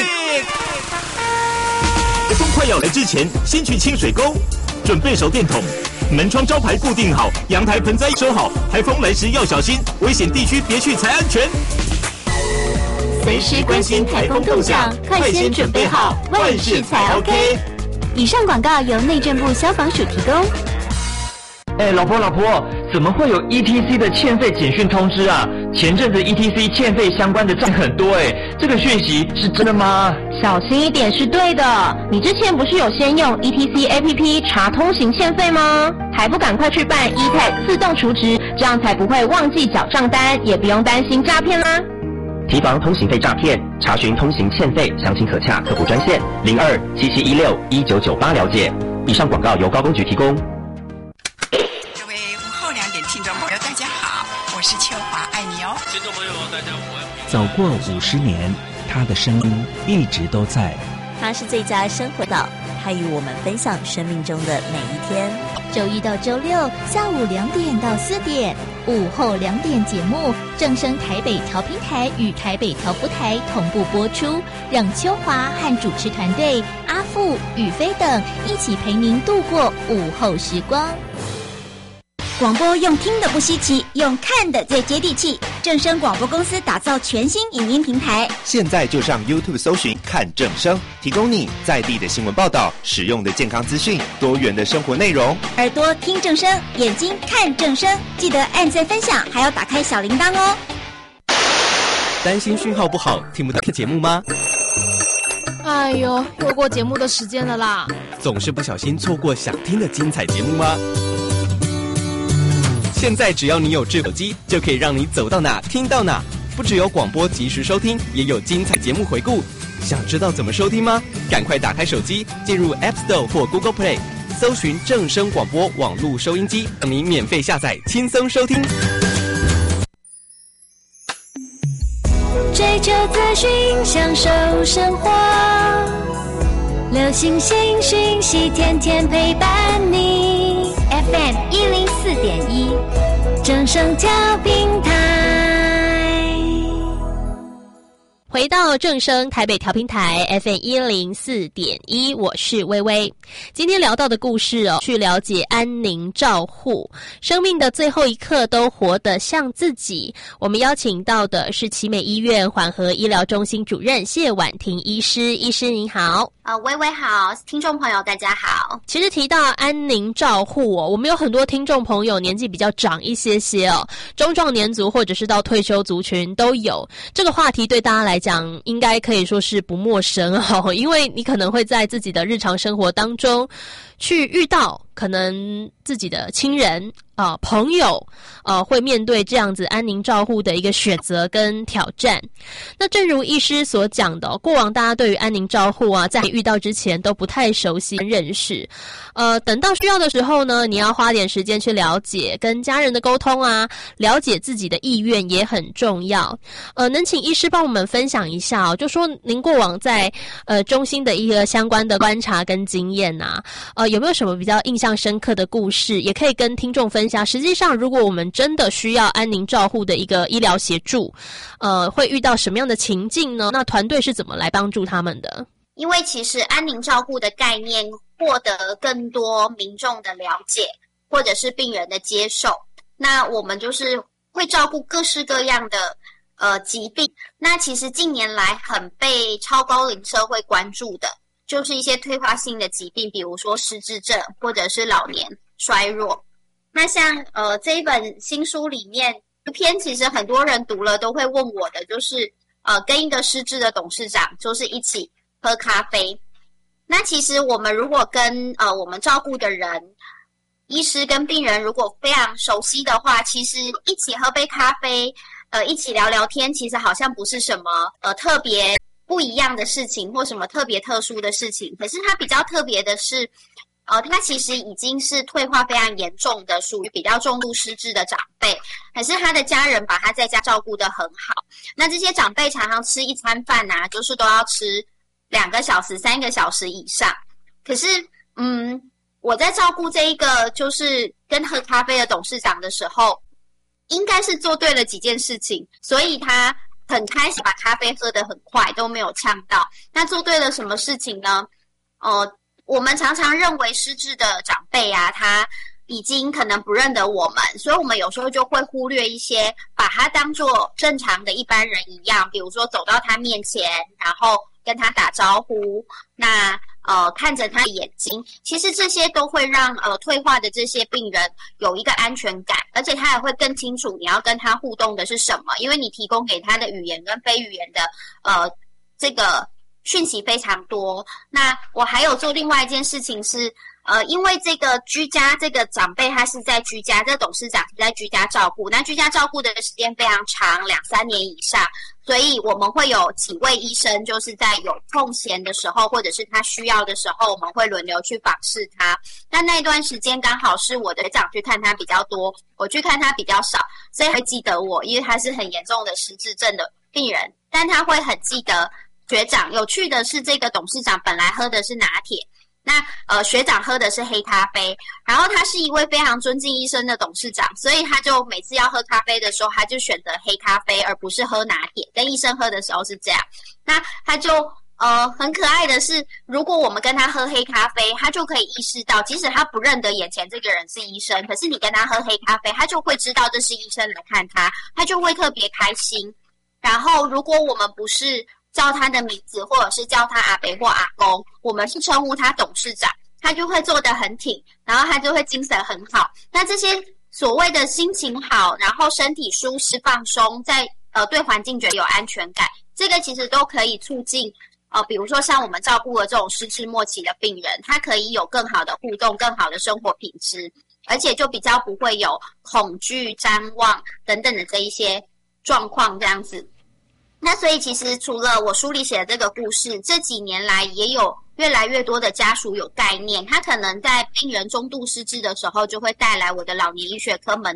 台风快要来之前，先去清水沟，准备手电筒，门窗招牌固定好，阳台盆栽收好。台风来时要小心，危险地区别去才安全。 随时关心台风动向，快先准备好，万事才 OK。以上广告由内政部消防署提供。 哎，老婆老婆，怎么会有 E T C 的欠费简讯通知啊？前阵子 E T C 欠费相关的账很多哎，这个讯息是真的吗？ 小心一点是对的。你之前不是有先用 E T C A P P 查通行欠费吗？还不赶快去办 E T A G 自动储值，这样才不会忘记缴账单，也不用担心诈骗啦。 提防通行费诈骗，查询通行欠费，详情可洽客服专线零二七七一六一九九八了解。以上广告由高工局提供。 听众朋友大家好，我是秋华，爱你哦。 听众朋友大家好。 走过五十年，他的声音一直都在。 他是最佳生活导，他与我们分享生命中的每一天。 周一到周六下午两点到四点，午后两点节目正声台北调频台与台北调布台同步播出，让秋华和主持团队阿富、宇飞等一起陪您度过午后时光。 广播用听的不稀奇，用看的最接地气。正声广播公司打造全新影音平台， 现在就上 YouTube 搜寻看正声，提供你在地的新闻报道、实用的健康资讯、多元的生活内容。 耳朵听正声，眼睛看正声，记得按赞分享，还要打开小铃铛哦。 担心讯号不好听不到节目吗？ 哎呦，又过节目的时间了啦！ 总是不小心错过想听的精彩节目吗？现在只要你有智手机，就可以让你走到哪听到哪。不只有广播及时收听，也有精彩节目回顾。想知道怎么收听吗？赶快打开手机，进入 App Store 或 Google Play， 搜寻正声广播网络收音机，让你免费下载，轻松收听。 追求资讯，享受生活，流行新讯息，天天陪伴你。F M 一零四点一，正声调频台。 回到正声台北调频台 F M 一零四点一，我是薇薇。今天聊到的故事哦，去了解安宁照护，生命的最后一刻都活得像自己。我们邀请到的是奇美医院缓和医疗中心主任谢婉婷医师，医师您好。 呃，薇薇好，听众朋友大家好。 其实提到安宁照护哦，我们有很多听众朋友年纪比较长一些些哦，中壮年族或者是到退休族群都有。这个话题对大家来讲应该可以说是不陌生哦，因为你可能会在自己的日常生活当中去遇到可能自己的亲人啊、呃、朋友呃会面对这样子安宁照护的一个选择跟挑战。那正如医师所讲的、哦，过往大家对于安宁照护啊，在遇到之前都不太熟悉认识，呃，等到需要的时候呢，你要花点时间去了解，跟家人的沟通啊，了解自己的意愿也很重要。呃，能请医师帮我们分享一下哦，就说您过往在呃中心的一个相关的观察跟经验啊，呃，有没有什么比较印象深刻的故事，也可以跟听众分享。实际上，如果我们真的需要安宁照护的一个医疗协助，呃，会遇到什么样的情境呢？那团队是怎么来帮助他们的？ 因为其实安宁照护的概念获得更多民众的了解，或者是病人的接受，那我们就是会照顾各式各样的呃疾病。那其实近年来很被超高龄社会关注的，就是一些退化性的疾病，比如说失智症或者是老年衰弱。那像呃这一本新书里面一篇，其实很多人读了都会问我的，就是呃跟一个失智的董事长就是一起喝咖啡。那其实我们如果跟呃我们照顾的人，医师跟病人如果非常熟悉的话，其实一起喝杯咖啡，呃一起聊聊天，其实好像不是什么呃特别不一样的事情，或什么特别特殊的事情。可是它比较特别的是，呃，他其实已经是退化非常严重的，属于比较重度失智的长辈，可是他的家人把他在家照顾得很好。那这些长辈常常吃一餐饭啊，就是都要吃两个小时、三个小时以上。可是，嗯，我在照顾这一个就是跟喝咖啡的董事长的时候，应该是做对了几件事情，所以他很开心把咖啡喝得很快，都没有呛到。那做对了什么事情呢？呃。我们常常认为失智的长辈啊，他已经可能不认得我们，所以我们有时候就会忽略一些，把他当作正常的一般人一样，比如说走到他面前，然后跟他打招呼，那呃看着他的眼睛，其实这些都会让呃退化的这些病人有一个安全感，而且他也会更清楚你要跟他互动的是什么，因为你提供给他的语言跟非语言的呃这个讯息非常多。那我还有做另外一件事情是，呃，因为这个居家这个长辈他是在居家，这个董事长是在居家照顾，那居家照顾的时间非常长，两三年以上，所以我们会有几位医生，就是在有空闲的时候，或者是他需要的时候，我们会轮流去访视他。那那一段时间刚好是我的学长去看他比较多，我去看他比较少，所以会记得我，因为他是很严重的失智症的病人，但他会很记得学长。有趣的是，这个董事长本来喝的是拿铁，那呃学长喝的是黑咖啡，然后他是一位非常尊敬医生的董事长，所以他就每次要喝咖啡的时候，他就选择黑咖啡，而不是喝拿铁，跟医生喝的时候是这样。那他就呃很可爱的是，如果我们跟他喝黑咖啡，他就可以意识到，即使他不认得眼前这个人是医生，可是你跟他喝黑咖啡，他就会知道这是医生来看他，他就会特别开心。然后如果我们不是叫他的名字，或者是叫他阿伯或阿公，我们是称呼他董事长，他就会坐得很挺，然后他就会精神很好。那这些所谓的心情好，然后身体舒适放松，在呃对环境觉得有安全感，这个其实都可以促进呃比如说像我们照顾的这种失智末期的病人，他可以有更好的互动，更好的生活品质，而且就比较不会有恐惧、谵妄等等的这一些状况这样子。那所以其实除了我书里写的这个故事，这几年来也有越来越多的家属有概念，他可能在病人中度失智的时候就会带来我的老年医学科门诊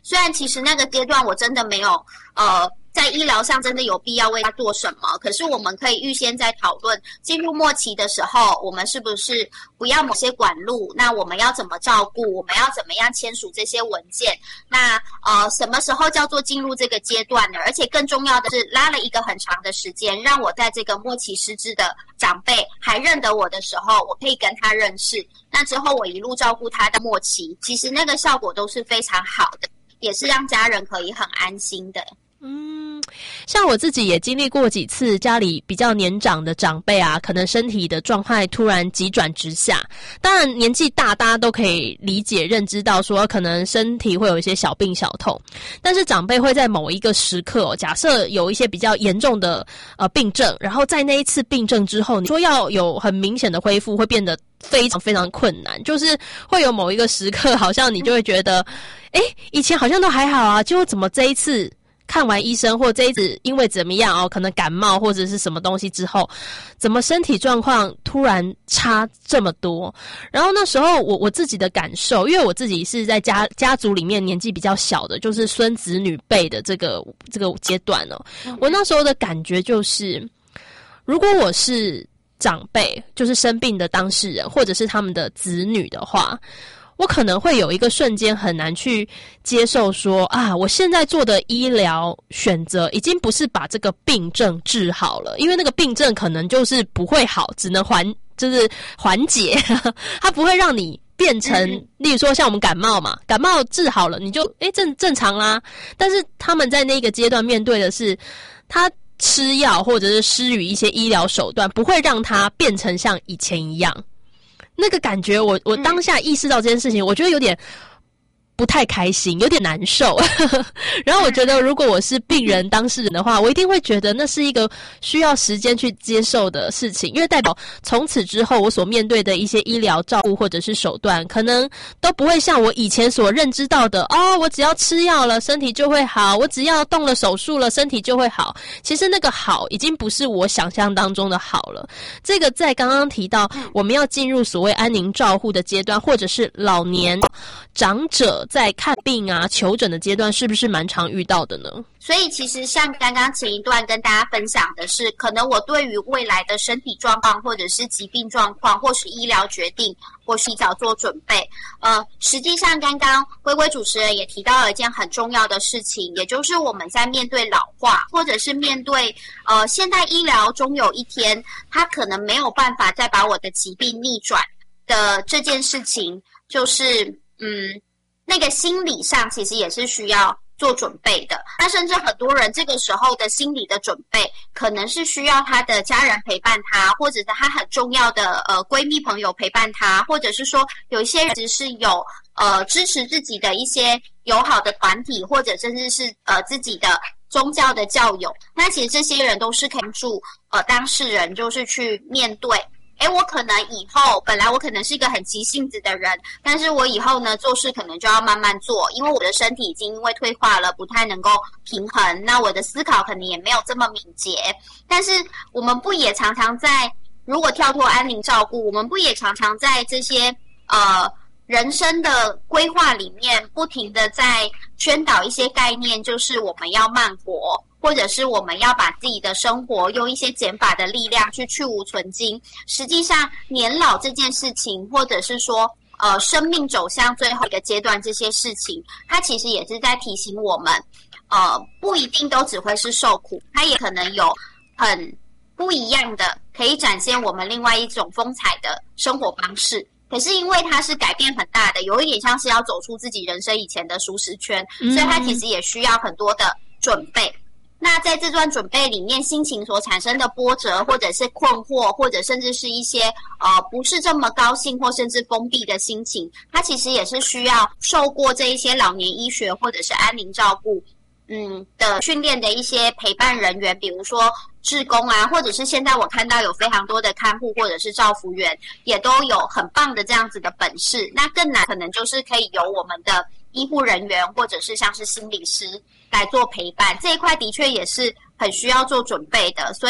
虽然其实那个阶段我真的没有呃在医疗上真的有必要为他做什么，可是我们可以预先在讨论进入末期的时候，我们是不是不要某些管路，那我们要怎么照顾，我们要怎么样签署这些文件，那呃什么时候叫做进入这个阶段呢？而且更重要的是拉了一个很长的时间，让我在这个末期失智的长辈还认得我的时候，我可以跟他认识，那之后我一路照顾他到末期，其实那个效果都是非常好的，也是让家人可以很安心的。 嗯，像我自己也经历过几次家里比较年长的长辈啊，可能身体的状态突然急转直下。当然年纪大，大家都可以理解认知到说可能身体会有一些小病小痛，但是长辈会在某一个时刻、哦、假设有一些比较严重的呃病症，然后在那一次病症之后，你说要有很明显的恢复，会变得非常非常困难，就是会有某一个时刻，好像你就会觉得，诶，以前好像都还好啊，结果怎么这一次看完医生或这一次因为怎么样哦，可能感冒或者是什么东西之后，怎么身体状况突然差这么多？然后那时候我我自己的感受，因为我自己是在家家族里面年纪比较小的，就是孙子女辈的这个这个阶段哦，我那时候的感觉就是，如果我是长辈，就是生病的当事人，或者是他们的子女的话，我可能会有一个瞬间很难去接受说啊，我现在做的医疗选择已经不是把这个病症治好了，因为那个病症可能就是不会好，只能缓就是缓解，它不会让你变成，例如说像我们感冒嘛，感冒治好了你就诶正正常啦，但是他们在那个阶段面对的是他吃药或者是施予一些医疗手段，不会让他变成像以前一样。那个感觉我我当下意识到这件事情，我觉得有点不太开心，有点难受。然后我觉得如果我是病人当事人的话，我一定会觉得那是一个需要时间去接受的事情，因为代表从此之后我所面对的一些医疗照顾或者是手段，可能都不会像我以前所认知到的，哦，我只要吃药了身体就会好，我只要动了手术了身体就会好。其实那个好已经不是我想象当中的好了。这个在刚刚提到我们要进入所谓安宁照护的阶段，或者是老年长者在看病啊求诊的阶段，是不是蛮常遇到的呢？ 所以其实像刚刚前一段跟大家分享的是，可能我对于未来的身体状况或者是疾病状况或是医疗决定，或是提早做准备。呃，实际上刚刚龟龟主持人也提到了一件很重要的事情，也就是我们在面对老化，或者是面对呃现代医疗终有一天它可能没有办法再把我的疾病逆转的这件事情，就是嗯那个心理上其实也是需要做准备的。那甚至很多人这个时候的心理的准备，可能是需要他的家人陪伴他，或者是他很重要的呃闺蜜朋友陪伴他，或者是说有一些人只是有呃支持自己的一些友好的团体，或者甚至是呃自己的宗教的教友。那其实这些人都是可以帮助呃当事人就是去面对。诶，我可能以后本来我可能是一个很急性子的人，但是我以后呢做事可能就要慢慢做，因为我的身体已经因为退化了，不太能够平衡，那我的思考可能也没有这么敏捷。但是我们不也常常在，如果跳脱安宁照顾，我们不也常常在这些呃人生的规划里面不停的在宣导一些概念，就是我们要慢活，或者是我们要把自己的生活用一些减法的力量去去无存精。实际上年老这件事情，或者是说呃生命走向最后一个阶段这些事情，它其实也是在提醒我们呃不一定都只会是受苦，它也可能有很不一样的可以展现我们另外一种风采的生活方式。可是因为它是改变很大的，有一点像是要走出自己人生以前的舒适圈，所以它其实也需要很多的准备。那在这段准备里面，心情所产生的波折，或者是困惑，或者甚至是一些呃不是这么高兴或甚至封闭的心情，它其实也是需要受过这一些老年医学或者是安宁照顾嗯的训练的一些陪伴人员，比如说志工啊，或者是现在我看到有非常多的看护或者是照服员，也都有很棒的这样子的本事。那更难可能就是可以由我们的医护人员或者是像是心理师来做陪伴，这一块的确也是很需要做准备的。所以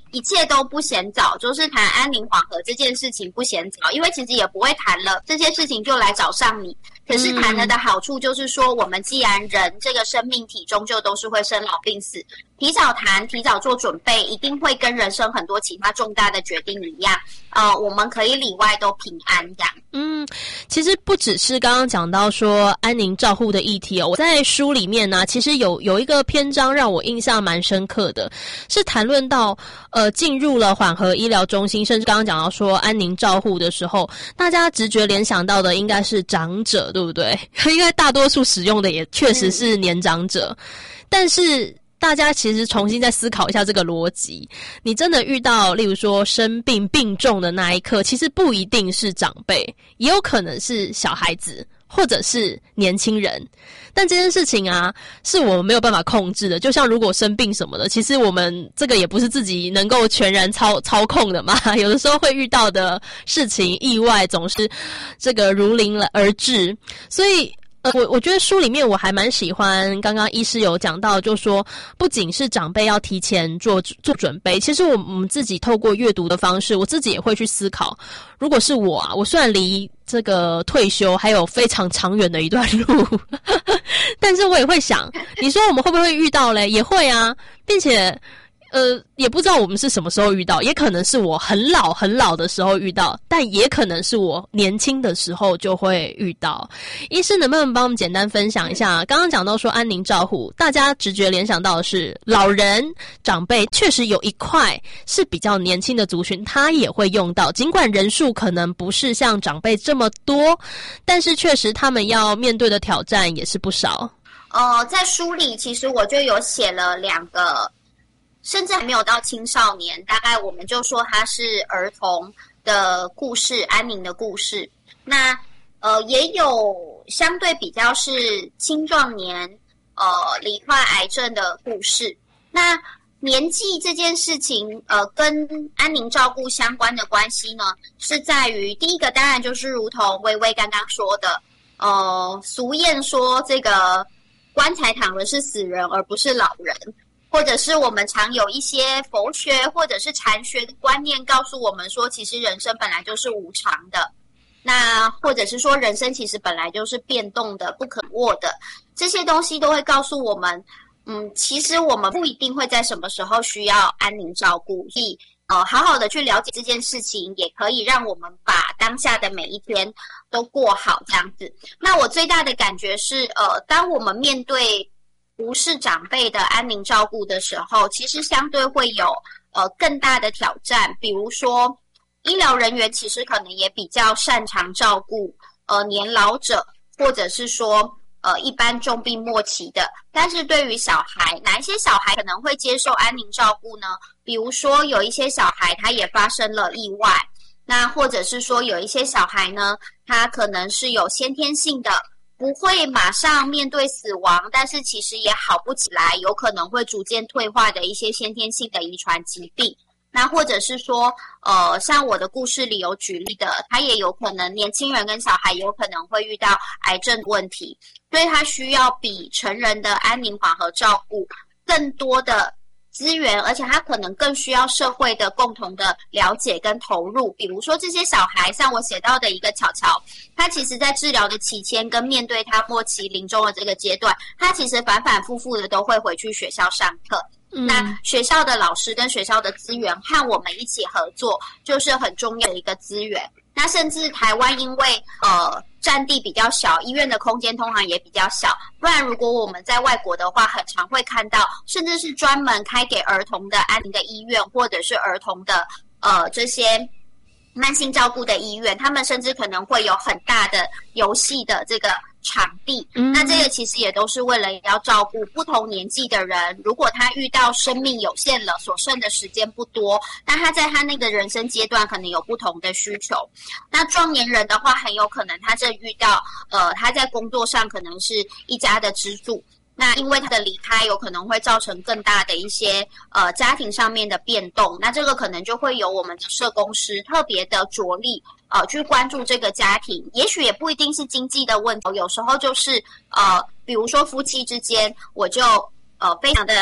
一切都不嫌早，就是谈安宁缓和这件事情不嫌早，因为其实也不会谈了这些事情就来找上你。可是谈了的好处就是说，我们既然人这个生命体终究都是会生老病死，提早谈，提早做准备，一定会跟人生很多其他重大的决定一样，呃，我们可以里外都平安这样。 嗯，其实不只是刚刚讲到说安宁照护的议题哦，我在书里面呢、啊，其实有有一个篇章让我印象蛮深刻的，是谈论到呃进入了缓和医疗中心，甚至刚刚讲到说安宁照护的时候，大家直觉联想到的应该是长者，对不对？因为大多数使用的也确实是年长者，嗯、但是大家其实重新再思考一下这个逻辑，你真的遇到例如说生病病重的那一刻，其实不一定是长辈，也有可能是小孩子或者是年轻人，但这件事情啊是我们没有办法控制的，就像如果生病什么的，其实我们这个也不是自己能够全然操操控的嘛，有的时候会遇到的事情意外总是这个如临而至，所以呃，我我觉得书里面我还蛮喜欢，刚刚医师有讲到，就说不仅是长辈要提前做做准备，其实我我们自己透过阅读的方式，我自己也会去思考，如果是我啊，我虽然离这个退休还有非常长远的一段路，但是我也会想，你说我们会不会遇到嘞？也会啊，并且。呃，也不知道我们是什么时候遇到，也可能是我很老很老的时候遇到，但也可能是我年轻的时候就会遇到。医师能不能帮我们简单分享一下？刚刚讲到说安宁照护，大家直觉联想到的是老人长辈，确实有一块是比较年轻的族群，他也会用到，尽管人数可能不是像长辈这么多，但是确实他们要面对的挑战也是不少。 呃，在书里其实我就有写了两个。甚至还没有到青少年，大概我们就说它是儿童的故事，安宁的故事。那呃也有相对比较是青壮年呃罹患癌症的故事。那年纪这件事情呃跟安宁照顾相关的关系呢，是在于第一个当然就是如同薇薇刚刚说的，呃俗谚说这个棺材躺的是死人而不是老人。或者是我们常有一些佛学或者是禅学的观念告诉我们说，其实人生本来就是无常的，那或者是说人生其实本来就是变动的、不可握的，这些东西都会告诉我们，嗯，其实我们不一定会在什么时候需要安宁照顾，所以呃，好好的去了解这件事情，也可以让我们把当下的每一天都过好这样子。那我最大的感觉是，呃，当我们面对不是长辈的安宁照顾的时候，其实相对会有呃更大的挑战。比如说，医疗人员其实可能也比较擅长照顾呃年老者，或者是说呃一般重病末期的。但是对于小孩，哪一些小孩可能会接受安宁照顾呢？比如说有一些小孩他也发生了意外，那或者是说有一些小孩呢，他可能是有先天性的。不会马上面对死亡，但是其实也好不起来，有可能会逐渐退化的一些先天性的遗传疾病。那或者是说，呃，像我的故事里有举例的，他也有可能年轻人跟小孩有可能会遇到癌症问题，所以他需要比成人的安宁缓和照顾更多的资源，而且他可能更需要社会的共同的了解跟投入。比如说这些小孩，像我写到的一个巧巧，他其实在治疗的期间跟面对他末期临终的这个阶段，他其实反反复复的都会回去学校上课。嗯、那学校的老师跟学校的资源和我们一起合作，就是很重要的一个资源。那甚至台湾因为呃占地比较小，医院的空间通常也比较小，不然如果我们在外国的话，很常会看到甚至是专门开给儿童的安宁的医院，或者是儿童的呃这些慢性照顾的医院，他们甚至可能会有很大的游戏的这个场地、嗯、那这个其实也都是为了要照顾不同年纪的人，如果他遇到生命有限了，所剩的时间不多，那他在他那个人生阶段可能有不同的需求。那壮年人的话，很有可能他这遇到呃他在工作上可能是一家的支柱，那因为他的离开有可能会造成更大的一些呃家庭上面的变动，那这个可能就会有我们的社工师特别的着力呃去关注这个家庭，也许也不一定是经济的问题，有时候就是呃比如说夫妻之间，我就呃非常的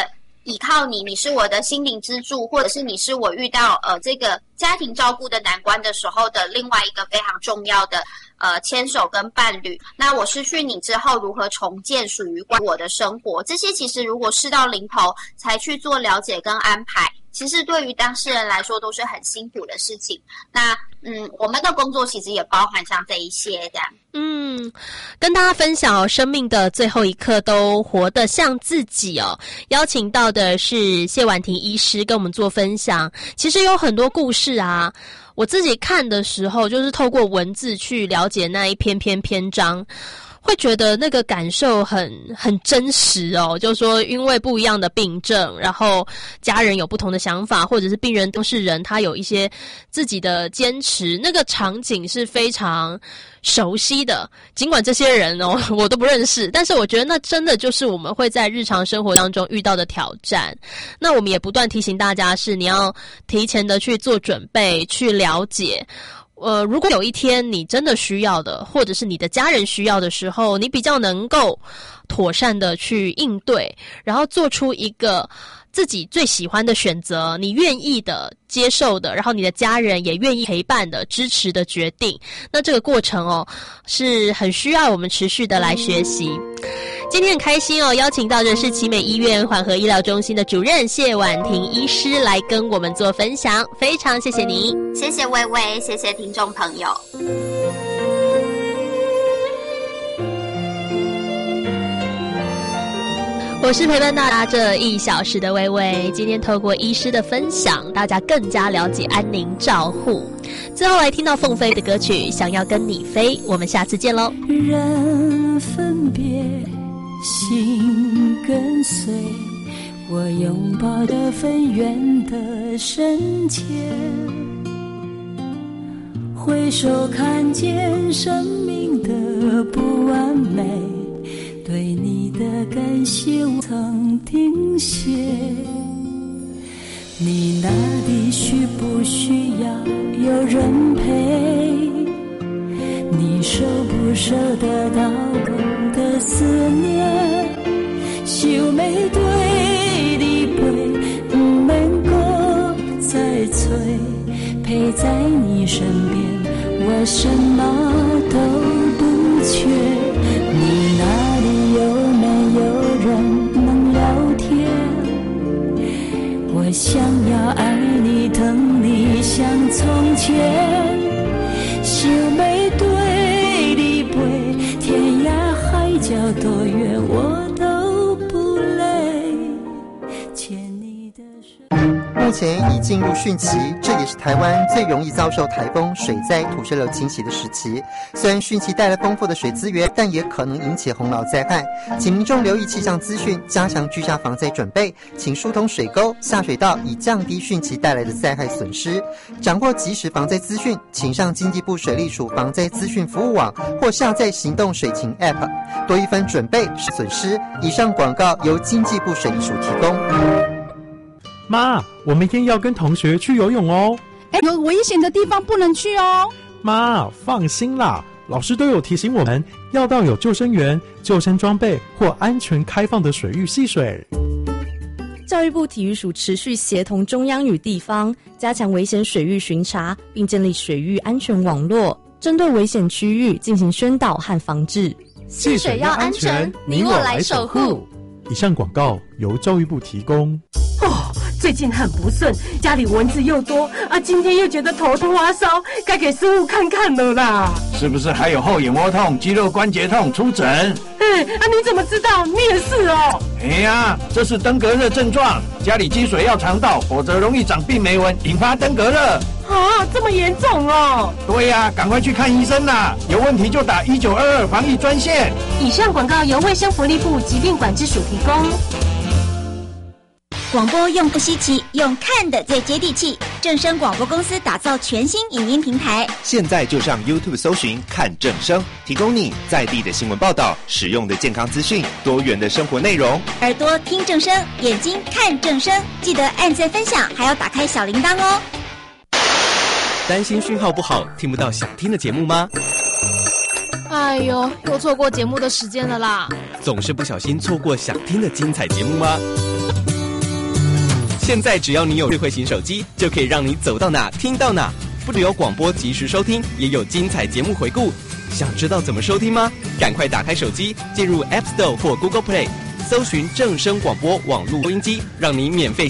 依靠你，你是我的心灵支柱，或者是你是我遇到呃这个家庭照顾的难关的时候的另外一个非常重要的呃牵手跟伴侣。那我失去你之后，如何重建属于我的生活？这些其实如果事到临头才去做了解跟安排，其实对于当事人来说都是很辛苦的事情。那嗯，我们的工作其实也包含像这一些这样。 嗯，跟大家分享哦，生命的最后一刻都活得像自己哦。邀请到的是谢婉婷医师跟我们做分享。其实有很多故事啊，我自己看的时候，就是透过文字去了解那一篇篇篇章。会觉得那个感受很很真实哦，就是说因为不一样的病症，然后家人有不同的想法，或者是病人当事人他有一些自己的坚持，那个场景是非常熟悉的。尽管这些人哦我都不认识，但是我觉得那真的就是我们会在日常生活当中遇到的挑战。那我们也不断提醒大家是你要提前的去做准备，去了解。呃，如果有一天你真的需要的，或者是你的家人需要的时候，你比较能够妥善的去应对，然后做出一个自己最喜欢的选择，你愿意的接受的，然后你的家人也愿意陪伴的支持的决定。那这个过程哦，是很需要我们持续的来学习。今天很开心哦，邀请到的是奇美医院缓和医疗中心的主任谢婉婷医师来跟我们做分享，非常谢谢你。 谢谢薇薇，谢谢听众朋友。 我是陪伴大家这一小时的薇薇，今天透过医师的分享，大家更加了解安宁照护。最后来听到凤飞的歌曲《想要跟你飞》，我们下次见喽。 人分别，心跟随，我拥抱的分远的深浅，回首看见生命的不完美，对你的感谢无曾停歇。你那里需不需要有人陪？你舍不舍得到我的思念？想要对你陪，不免搁再催，陪在你身边，我什么都不缺。你那里有没有人能聊天？我想要爱你疼你像从前，想要对你陪，天涯海角多远我都不累，牵你的手。 目前已进入汛期，这也是台湾最容易遭受台风、水灾、土石流侵袭的时期。虽然汛期带来丰富的水资源，但也可能引起洪涝灾害，请民众留意气象资讯，加强居家防灾准备，请疏通水沟、下水道，以降低汛期带来的灾害损失。掌握即时防灾资讯，请上经济部水利署防灾资讯服务网或下载行动水情 App， 多一分准备是损失。以上广告由经济部水利署提供。 妈，我明天要跟同学去游泳哦。 哎，有危险的地方不能去哦。 妈，放心啦，老师都有提醒我们要到有救生员、救生装备或安全开放的水域戏水。 教育部体育署持续协同中央与地方，加强危险水域巡查，并建立水域安全网络，针对危险区域进行宣导和防治。 戏水要安全，你我来守护。 以上广告由教育部提供。 哦，最近很不顺，家里蚊子又多啊，今天又觉得头痛发烧，该给师傅看看了啦。 是不是还有后眼窝痛、肌肉关节痛？出诊。 哎，啊，你怎么知道？你也是哦。 哎呀，这是登革热症状，家里积水要肠道，否则容易长病媒蚊，引发登革热。 啊，这么严重哦。 对呀、啊，赶快去看医生啦，有问题就打一九二二防疫专线。 以上广告由卫生福利部疾病管制署提供。 广播用不稀奇，用看的最接地气。正声广播公司打造全新影音平台， 现在就上 YouTube 搜寻看正声，提供你在地的新闻报道、实用的健康资讯、多元的生活内容。 耳朵听正声，眼睛看正声，记得按赞分享，还要打开小铃铛哦。 担心讯号不好，听不到想听的节目吗？ 哎呦，又错过节目的时间了啦！ 总是不小心错过想听的精彩节目吗？ 现在只要你有智慧型手机，就可以让你走到哪听到哪。不只有广播及时收听，也有精彩节目回顾。想知道怎么收听吗？赶快打开手机，进入 App Store 或 Google Play， 搜寻正声广播网络播音机，让你免费